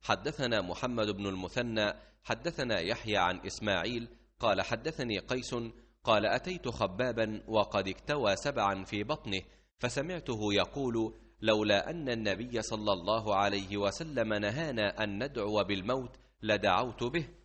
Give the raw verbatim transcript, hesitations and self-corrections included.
حدثنا محمد بن المثنى حدثنا يحيى عن إسماعيل قال حدثني قيس قال أتيت خبابا وقد اكتوى سبعا في بطنه، فسمعته يقول: لولا أن النبي صلى الله عليه وسلم نهانا أن ندعو بالموت لدعوت به،